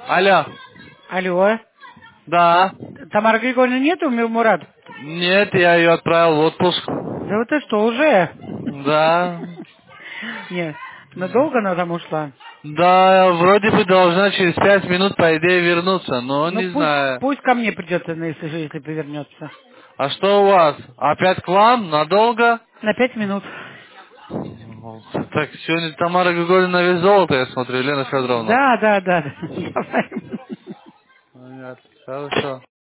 Алло. Алло. Да. Тамара Григорьевна нету, Мурат? Нет, я ее отправил в отпуск. Да вот ты что, уже? Да. Нет. Надолго она там ушла? Да, вроде бы должна через 5 минут, по идее, вернуться, но Ну не пусть, знаю. пусть ко мне придет, если повернется. А что у вас? Опять к вам? Надолго? На 5 минут. Так, сегодня Тамара Григорьевна на вес золота, я смотрю, Елена Федоровна. Да. Давай. Понятно. Хорошо.